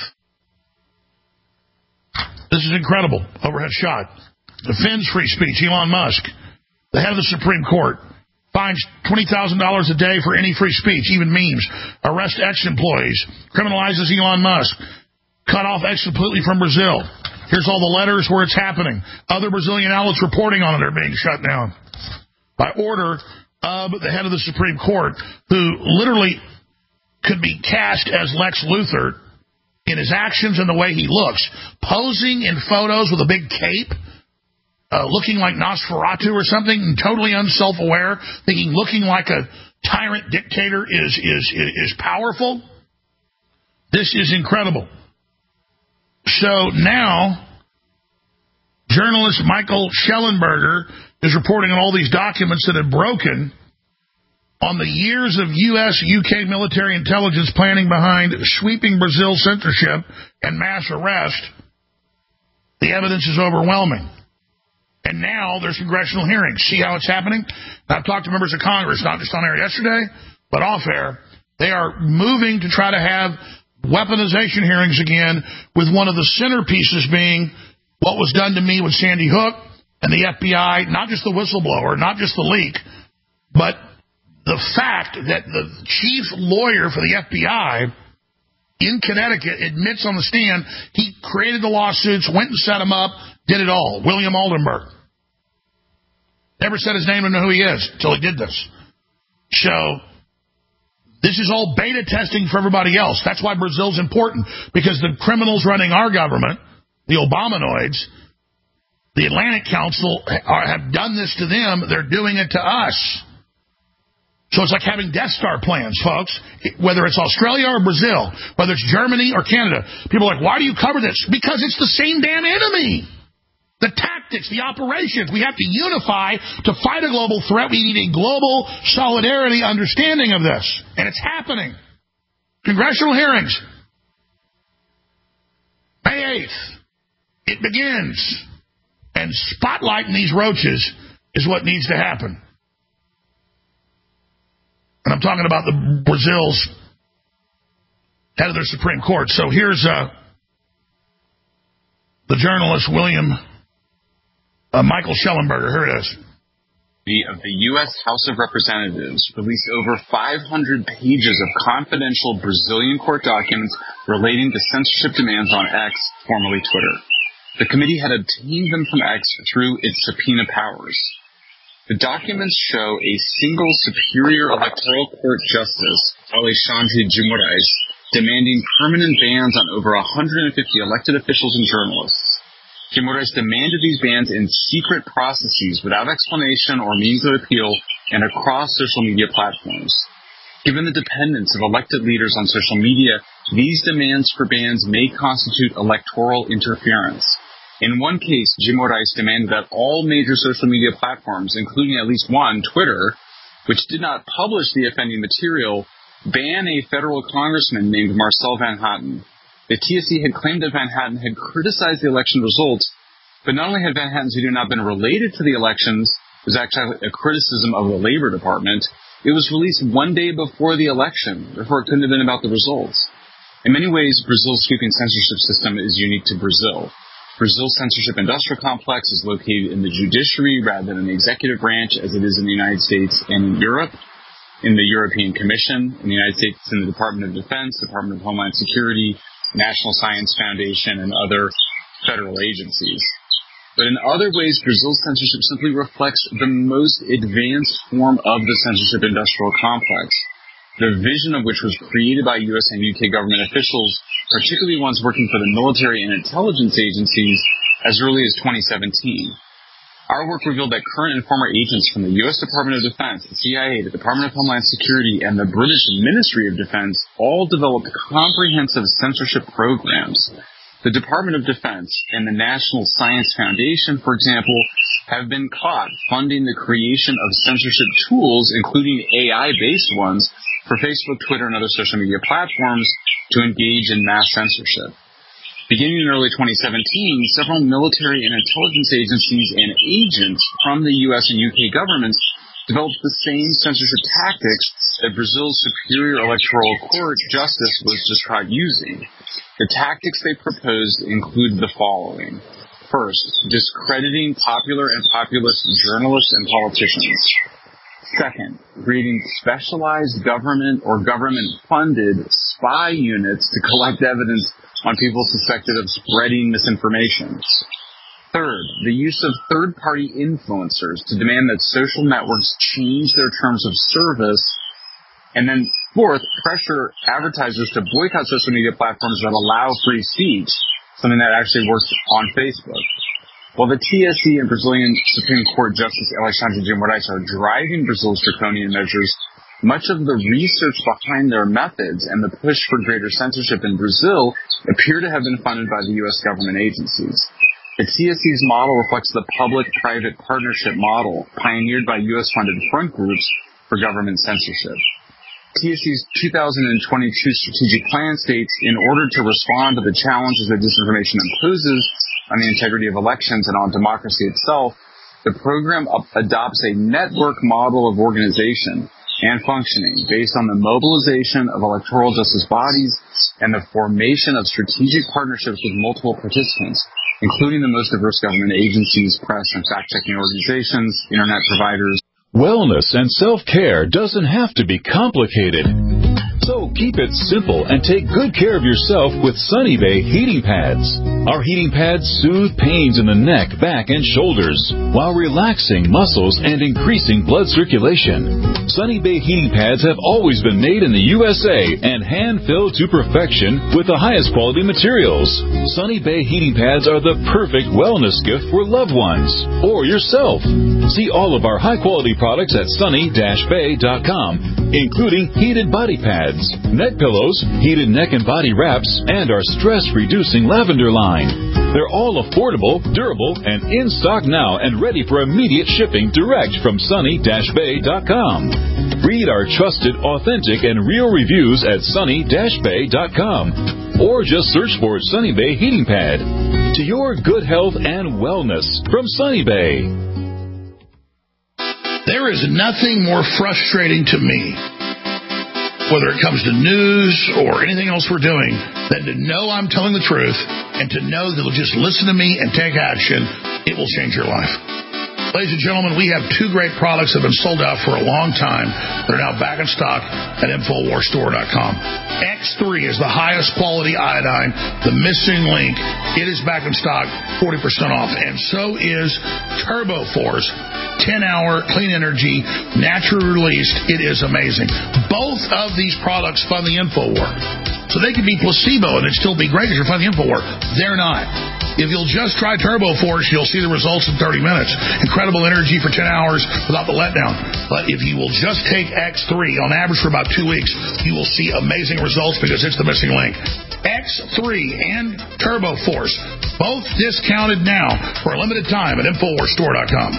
This is incredible. Overhead shot. Defends free speech. Elon Musk, the head of the Supreme Court, fines twenty thousand dollars a day for any free speech, even memes. Arrest ex-employees. Criminalizes Elon Musk. Cut off X completely from Brazil. Here's all the letters where it's happening. Other Brazilian outlets reporting on it are being shut down by order of the head of the Supreme Court, who literally could be cast as Lex Luthor in his actions and the way he looks, posing in photos with a big cape, uh, looking like Nosferatu or something, and totally unself-aware, thinking looking like a tyrant dictator is is is powerful. This is incredible. So now, journalist Michael Schellenberger is reporting on all these documents that have broken on the years of U S U K military intelligence planning behind sweeping Brazil censorship and mass arrest. The evidence is overwhelming. And now there's congressional hearings. See how it's happening? I've talked to members of Congress, not just on air yesterday, but off air. They are moving to try to have weaponization hearings again, with one of the centerpieces being what was done to me with Sandy Hook and the F B I, not just the whistleblower, not just the leak, but the fact that the chief lawyer for the F B I in Connecticut admits on the stand he created the lawsuits, went and set them up, did it all. William Oldenburg. Never said his name or know who he is until he did this. So this is all beta testing for everybody else. That's why Brazil's important, because the criminals running our government, the Obamanoids, the Atlantic Council, are, have done this to them. They're doing it to us. So it's like having Death Star plans, folks, whether it's Australia or Brazil, whether it's Germany or Canada. People are like, why do you cover this? Because it's the same damn enemy. The tactics, the operations. We have to unify to fight a global threat. We need a global solidarity understanding of this. And it's happening. Congressional hearings. May eighth. It begins. And spotlighting these roaches is what needs to happen. And I'm talking about the Brazil's head of their Supreme Court. So here's uh, the journalist William uh, Michael Schellenberger. Here it is. Of the U S House of Representatives released over five hundred pages of confidential Brazilian court documents relating to censorship demands on X, formerly Twitter. The committee had obtained them from X through its subpoena powers. The documents show a single Superior Electoral Court Justice, Alexandre de Moraes, demanding permanent bans on over one hundred fifty elected officials and journalists. De Moraes demanded these bans in secret processes without explanation or means of appeal and across social media platforms. Given the dependence of elected leaders on social media, these demands for bans may constitute electoral interference. In one case, de Moraes demanded that all major social media platforms, including at least one, Twitter, which did not publish the offending material, ban a federal congressman named Marcel Van Hatten. The T S C had claimed that Van Hatten had criticized the election results, but not only had Van Hatten's video not been related to the elections, it was actually a criticism of the Labor Department. It was released one day before the election, therefore it couldn't have been about the results. In many ways, Brazil's sweeping censorship system is unique to Brazil. Brazil's censorship industrial complex is located in the judiciary rather than in the executive branch, as it is in the United States and in Europe, in the European Commission, in the United States in the Department of Defense, Department of Homeland Security, National Science Foundation, and other federal agencies. But in other ways, Brazil's censorship simply reflects the most advanced form of the censorship industrial complex, the vision of which was created by U S and U K government officials, particularly ones working for the military and intelligence agencies, as early as twenty seventeen. Our work revealed that current and former agents from the U S Department of Defense, the C I A, the Department of Homeland Security, and the British Ministry of Defense all developed comprehensive censorship programs. The Department of Defense and the National Science Foundation, for example, have been caught funding the creation of censorship tools, including A I-based ones, for Facebook, Twitter, and other social media platforms to engage in mass censorship. Beginning in early twenty seventeen, several military and intelligence agencies and agents from the U S and U K governments developed the same censorship tactics that Brazil's Superior Electoral Court Justice was just caught using. The tactics they proposed include the following. First, discrediting popular and populist journalists and politicians. Second, creating specialized government or government-funded spy units to collect evidence on people suspected of spreading misinformation. Third, the use of third-party influencers to demand that social networks change their terms of service. And then fourth, pressure advertisers to boycott social media platforms that allow free speech, something that actually works on Facebook. While the T S C and Brazilian Supreme Court Justice Alexandre de Moraes are driving Brazil's draconian measures, much of the research behind their methods and the push for greater censorship in Brazil appear to have been funded by the U S government agencies. The T S C's model reflects the public-private partnership model pioneered by U S-funded front groups for government censorship. T S C's two thousand twenty-two strategic plan states, in order to respond to the challenges that disinformation imposes on the integrity of elections and on democracy itself, the program adopts a network model of organization and functioning based on the mobilization of electoral justice bodies and the formation of strategic partnerships with multiple participants, including the most diverse government agencies, press and fact-checking organizations, internet providers. Wellness and self-care doesn't have to be complicated. So keep it simple and take good care of yourself with Sunny Bay heating pads. Our heating pads soothe pains in the neck, back, and shoulders while relaxing muscles and increasing blood circulation. Sunny Bay heating pads have always been made in the U S A and hand-filled to perfection with the highest quality materials. Sunny Bay heating pads are the perfect wellness gift for loved ones or yourself. See all of our high-quality products at sunny dash bay dot com, including heated body pads, neck pillows, heated neck and body wraps, and our stress-reducing lavender line. They're all affordable, durable, and in stock now and ready for immediate shipping direct from sunny dash bay dot com. Read our trusted, authentic, and real reviews at sunny dash bay dot com or just search for Sunny Bay Heating Pad. To your good health and wellness from Sunny Bay. There is nothing more frustrating to me, whether it comes to news or anything else we're doing, than to know I'm telling the truth and to know that they'll just listen to me and take action. It will change your life. Ladies and gentlemen, we have two great products that have been sold out for a long time. They're now back in stock at Infowars Store dot com. X three is the highest quality iodine, the missing link. It is back in stock, forty percent off. And so is TurboForce, ten-hour clean energy, naturally released. It is amazing. Both of these products fund the InfoWar. So they could be placebo and it'd still be great if you're funding InfoWar. They're not. If you'll just try TurboForce, you'll see the results in thirty minutes. Incredible energy for ten hours without the letdown. But if you will just take X three, on average for about two weeks, you will see amazing results because it's the missing link. X three and TurboForce, both discounted now for a limited time at Infowars Store dot com.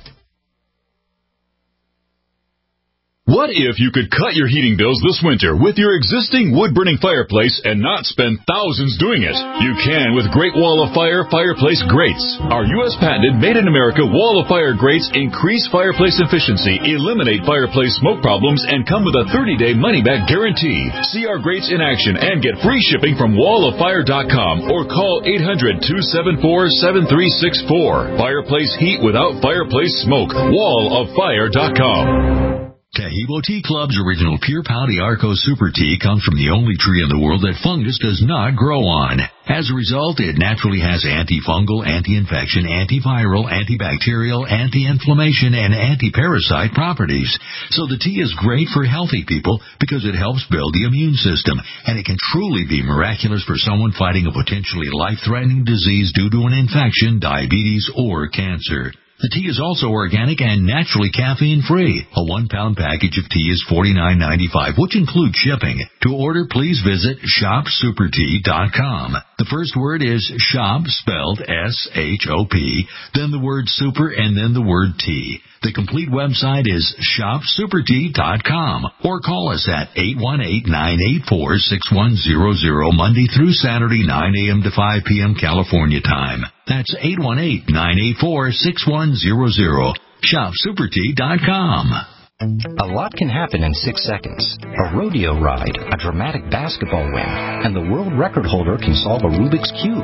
What if you could cut your heating bills this winter with your existing wood-burning fireplace and not spend thousands doing it? You can with Great Wall of Fire Fireplace Grates. Our U S patented made-in-America Wall of Fire grates increase fireplace efficiency, eliminate fireplace smoke problems, and come with a thirty-day money-back guarantee. See our grates in action and get free shipping from wall of fire dot com or call eight hundred, two seven four, seven three six four. Fireplace heat without fireplace smoke. wall of fire dot com. Tahibo Tea Club's original Pure Pau Arco Super Tea comes from the only tree in the world that fungus does not grow on. As a result, it naturally has antifungal, anti-infection, antiviral, antibacterial, anti-inflammation, and anti-parasite properties. So the tea is great for healthy people because it helps build the immune system, and it can truly be miraculous for someone fighting a potentially life-threatening disease due to an infection, diabetes, or cancer. The tea is also organic and naturally caffeine-free. A one-pound package of tea is forty-nine ninety-five, which includes shipping. To order, please visit shop super tea dot com. The first word is shop, spelled S H O P, then the word super, and then the word tea. The complete website is shop super tea dot com, or call us at eight one eight, nine eight four, six one zero zero, Monday through Saturday, nine a.m. to five p.m. California time. That's eight one eight, nine eight four, six one zero zero. shop super tea dot com. A lot can happen in six seconds. A rodeo ride, a dramatic basketball win, and the world record holder can solve a Rubik's Cube.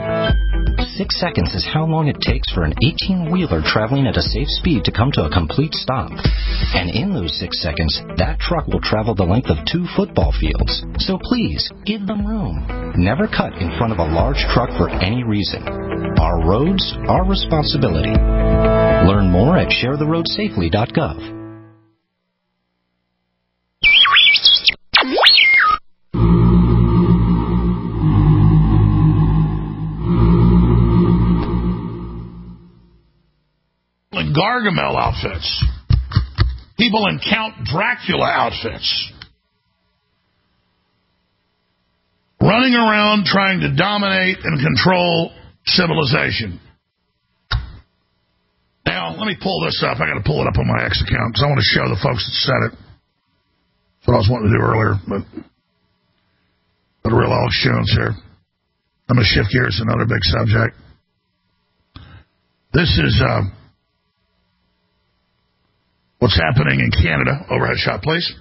Six seconds is how long it takes for an eighteen-wheeler traveling at a safe speed to come to a complete stop. And in those six seconds, that truck will travel the length of two football fields. So please, give them room. Never cut in front of a large truck for any reason. Our roads, our responsibility. Learn more at share the road safely dot gov. Gargamel outfits. People in Count Dracula outfits. Running around trying to dominate and control civilization. Now, let me pull this up. I got to pull it up on my X account because I want to show the folks that said it. That's what I was wanting to do earlier, but the real Alex Jones here. I'm going to shift gears to another big subject. This is uh, what's happening in Canada. Overhead shot, please.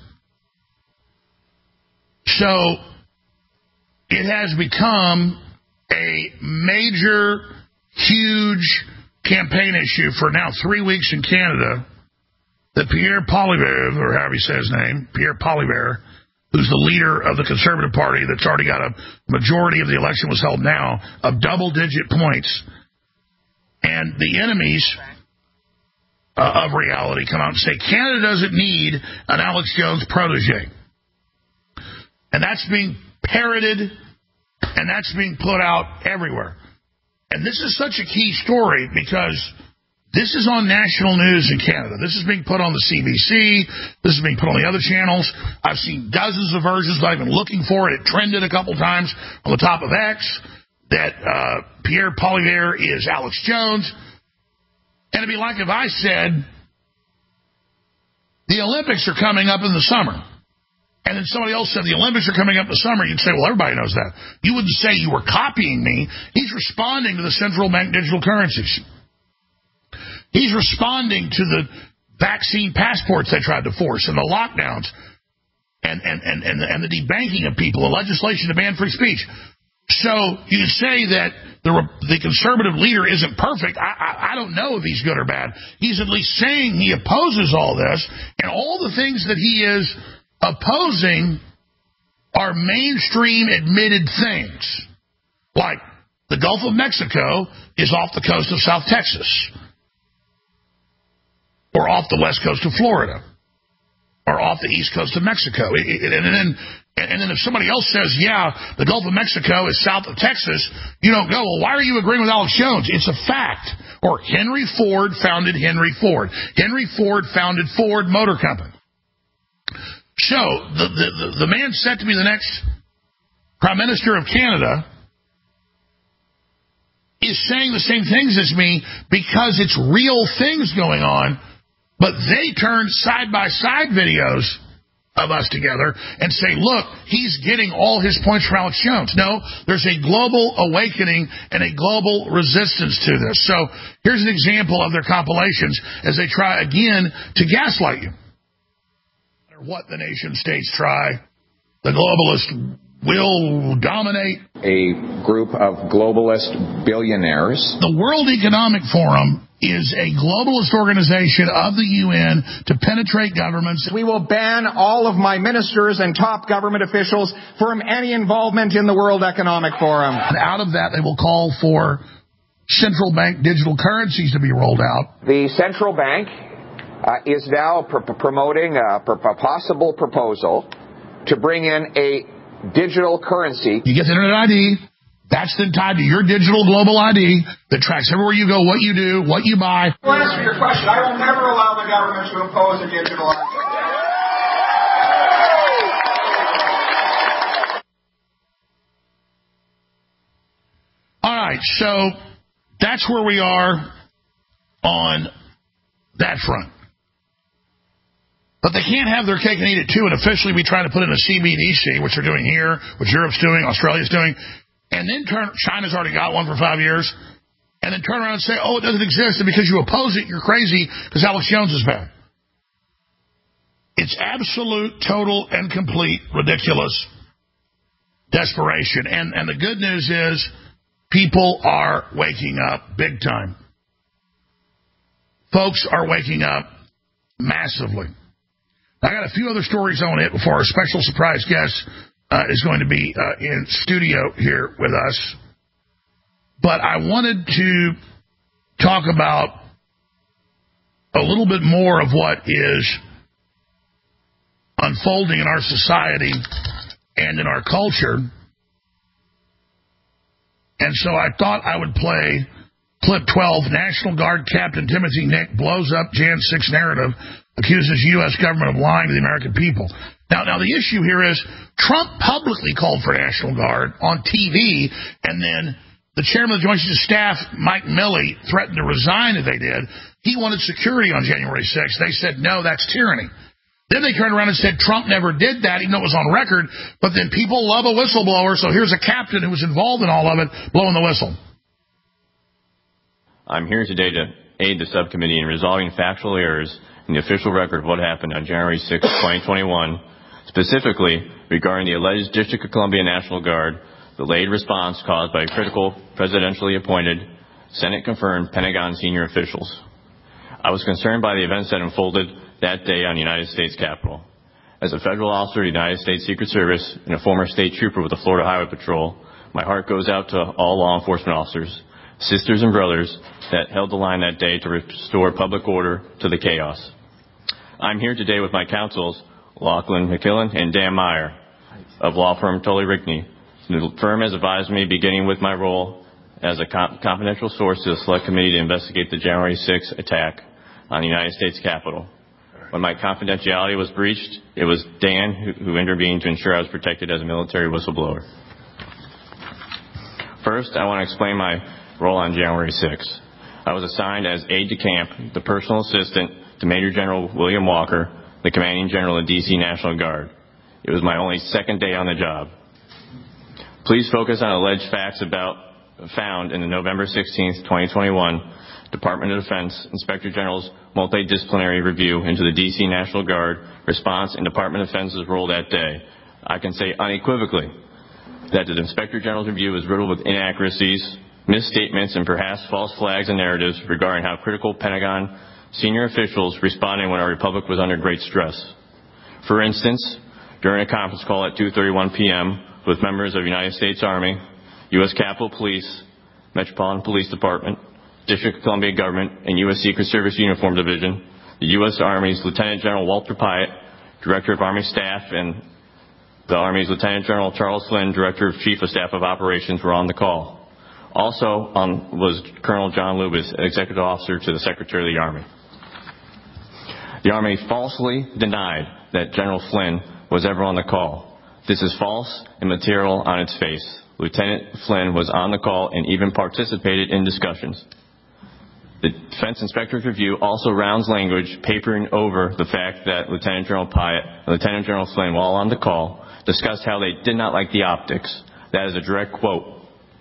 So, it has become a major, huge campaign issue for now three weeks in Canada that Pierre Poilievre, or however you say his name, Pierre Poilievre, who's the leader of the Conservative Party that's already got a majority of the election was held now, of double-digit points. And the enemies uh, of reality come out and say, Canada doesn't need an Alex Jones protege. And that's being parroted, and that's being put out everywhere. And this is such a key story because this is on national news in Canada. This is being put on the C B C. This is being put on the other channels. I've seen dozens of versions without even looking for it. It trended a couple times on the top of X that uh, Pierre Poilievre is Alex Jones. And it'd be like if I said, the Olympics are coming up in the summer. And then somebody else said the Olympics are coming up in the summer. You'd say, well, everybody knows that. You wouldn't say you were copying me. He's responding to the central bank digital currencies. He's responding to the vaccine passports they tried to force and the lockdowns and, and, and, and, the, and the debanking of people, the legislation to ban free speech. So you could say that the the conservative leader isn't perfect. I, I, I don't know if he's good or bad. He's at least saying he opposes all this, and all the things that he is opposing are mainstream admitted things. Like the Gulf of Mexico is off the coast of South Texas, or off the west coast of Florida, or off the east coast of Mexico. And then, and then if somebody else says, yeah, the Gulf of Mexico is south of Texas, you don't go, well, why are you agreeing with Alex Jones? It's a fact. Or Henry Ford founded Henry Ford. Henry Ford founded Ford Motor Company. So the, the, the man set to be the next Prime Minister of Canada is saying the same things as me because it's real things going on, but they turn side-by-side videos of us together and say, look, he's getting all his points from Alex Jones. No, there's a global awakening and a global resistance to this. So here's an example of their compilations as they try again to gaslight you. No matter what the nation states try, the globalists will dominate. A group of globalist billionaires. The World Economic Forum is a globalist organization of the U N to penetrate governments. We will ban all of my ministers and top government officials from any involvement in the World Economic Forum. And out of that, they will call for central bank digital currencies to be rolled out. The central bank uh, is now pr- promoting a, pr- a possible proposal to bring in a digital currency. You get the Internet I D. That's then tied to your digital global I D that tracks everywhere you go, what you do, what you buy. To answer your question, I will never allow the government to impose a digital I D. All right, so that's where we are on that front. But they can't have their cake and eat it, too, and officially be trying to put in a C B D C, which they're doing here, which Europe's doing, Australia's doing, and then turn, China's already got one for five years, and then turn around and say, oh, it doesn't exist, and because you oppose it, you're crazy because Alex Jones is bad. It's absolute, total, and complete ridiculous desperation. And, and the good news is people are waking up big time. Folks are waking up massively. I got a few other stories on it before our special surprise guest uh, is going to be uh, in studio here with us. But I wanted to talk about a little bit more of what is unfolding in our society and in our culture. And so I thought I would play clip twelve. National Guard Captain Timothy Nick blows up January sixth narrative, accuses U S government of lying to the American people. Now, now the issue here is Trump publicly called for National Guard on T V, and then the chairman of the Joint Chiefs of Staff, Mike Milley, threatened to resign if they did. He wanted security on January sixth. They said, no, that's tyranny. Then they turned around and said Trump never did that, even though it was on record. But then people love a whistleblower, so here's a captain who was involved in all of it blowing the whistle. I'm here today to aid the subcommittee in resolving factual errors in the official record of what happened on January sixth, twenty twenty-one, specifically regarding the alleged District of Columbia National Guard, the delayed response caused by critical presidentially appointed, Senate-confirmed Pentagon senior officials. I was concerned by the events that unfolded that day on the United States Capitol. As a federal officer of the United States Secret Service and a former state trooper with the Florida Highway Patrol, my heart goes out to all law enforcement officers, sisters and brothers that held the line that day to restore public order to the chaos. I'm here today with my counsels, Lachlan McKillen and Dan Meyer of law firm Tully Rickney. The firm has advised me, beginning with my role as a com- confidential source to the Select Committee to investigate the January sixth attack on the United States Capitol. When my confidentiality was breached, it was Dan who, who intervened to ensure I was protected as a military whistleblower. First, I want to explain my role on January sixth. I was assigned as aide-de-camp, the personal assistant to Major General William Walker, the commanding general of D C National Guard. It was my only second day on the job. Please focus on alleged facts about found in the November sixteenth, twenty twenty-one Department of Defense Inspector General's multidisciplinary review into the D C National Guard response and Department of Defense's role that day. I can say unequivocally that the Inspector General's review is riddled with inaccuracies, misstatements, and perhaps false flags and narratives regarding how critical Pentagon senior officials responded when our republic was under great stress. For instance, during a conference call at two thirty-one p.m. with members of United States Army, U S Capitol Police, Metropolitan Police Department, District of Columbia Government, and U S Secret Service Uniform Division, the U S Army's Lieutenant General Walter Pyatt, Director of Army Staff, and the Army's Lieutenant General Charles Flynn, Director of Chief of Staff of Operations, were on the call. Also on was Colonel John Lubis, Executive Officer to the Secretary of the Army. The Army falsely denied that General Flynn was ever on the call. This is false and material on its face. Lieutenant Flynn was on the call and even participated in discussions. The Defense Inspector's Review also rounds language papering over the fact that Lieutenant General Pyatt and Lieutenant General Flynn, while on the call, discussed how they did not like the optics. That is a direct quote.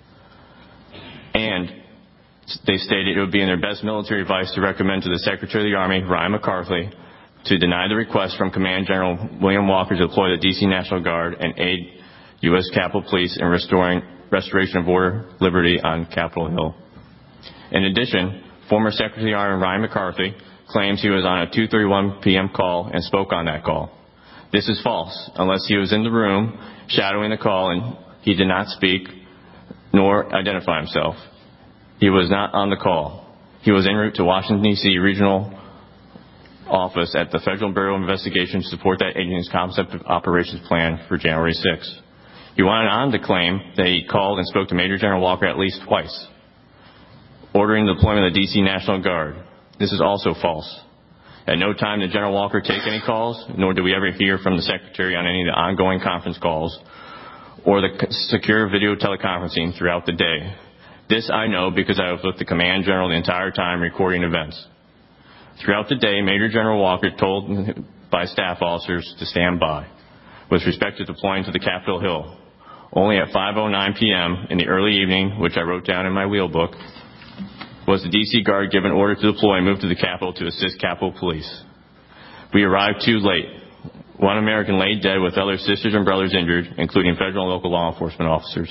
And they stated it would be in their best military advice to recommend to the Secretary of the Army, Ryan McCarthy, to deny the request from Command General William Walker to deploy the D C National Guard and aid U S Capitol Police in restoring restoration of order, liberty on Capitol Hill. In addition, former Secretary of the Army Ryan McCarthy claims he was on a two thirty-one p.m. call and spoke on that call. This is false, unless he was in the room shadowing the call and he did not speak nor identify himself. He was not on the call. He was en route to Washington, D C Regional Office at the Federal Bureau of Investigation to support that agency's concept of operations plan for January sixth. He went on to claim that he called and spoke to Major General Walker at least twice, ordering the deployment of the D C National Guard. This is also false. At no time did General Walker take any calls, nor did we ever hear from the Secretary on any of the ongoing conference calls or the secure video teleconferencing throughout the day. This I know because I was with the Command General the entire time recording events. Throughout the day, Major General Walker told by staff officers to stand by with respect to deploying to the Capitol Hill. Only at five oh nine p.m. in the early evening, which I wrote down in my wheel book, was the D C Guard given order to deploy and move to the Capitol to assist Capitol Police. We arrived too late. One American lay dead with other sisters and brothers injured, including federal and local law enforcement officers.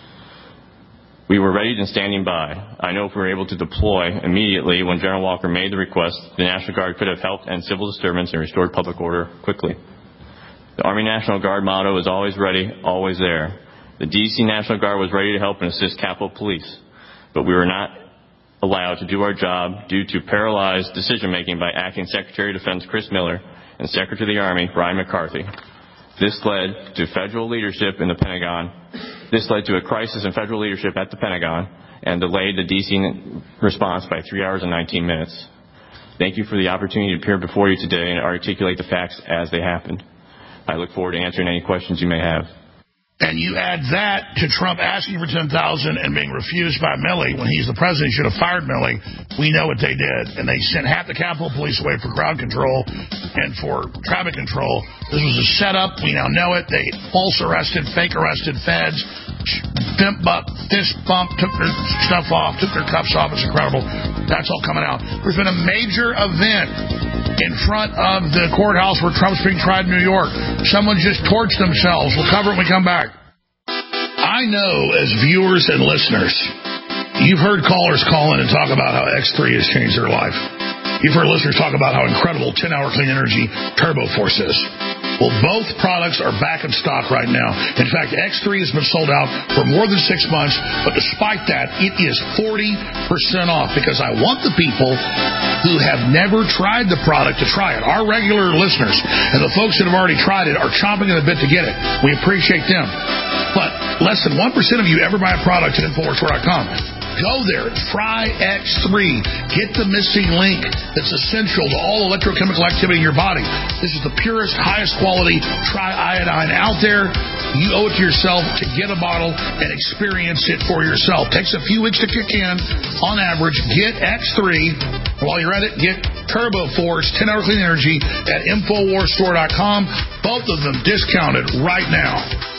We were ready and standing by. I know if we were able to deploy immediately when General Walker made the request, the National Guard could have helped end civil disturbance and restored public order quickly. The Army National Guard motto is always ready, always there. The D C National Guard was ready to help and assist Capitol Police, but we were not allowed to do our job due to paralyzed decision-making by Acting Secretary of Defense Chris Miller and Secretary of the Army Ryan McCarthy. This led to federal leadership in the Pentagon. This led to a crisis in federal leadership at the Pentagon and delayed the D C response by three hours and nineteen minutes. Thank you for the opportunity to appear before you today and articulate the facts as they happened. I look forward to answering any questions you may have. And you add that to Trump asking for ten thousand and being refused by Milley when he's the president. He should have fired Milley. We know what they did. And they sent half the Capitol Police away for crowd control and for traffic control. This was a setup. We now know it. They false arrested, fake arrested feds, pimp up, fist bump, took their stuff off, took their cuffs off. It's incredible. That's all coming out. There's been a major event in front of the courthouse where Trump's being tried in New York. Someone just torched themselves. We'll cover it when we come back. I know as viewers and listeners, you've heard callers call in and talk about how X three has changed their life. You've heard listeners talk about how incredible ten-hour clean energy Turbo Force is. Well, both products are back in stock right now. In fact, X three has been sold out for more than six months, but despite that, it is forty percent off because I want the people who have never tried the product to try it. Our regular listeners and the folks that have already tried it are chomping at the bit to get it. We appreciate them. But less than one percent of you ever buy a product at Infowars dot com. Go there, try X three. Get the missing link that's essential to all electrochemical activity in your body. This is the purest, highest quality triiodine out there. You owe it to yourself to get a bottle and experience it for yourself. Takes a few weeks to kick in. On average, get X three. While you're at it, get Turbo Force ten-hour clean energy at Infowars dot com. Both of them discounted right now.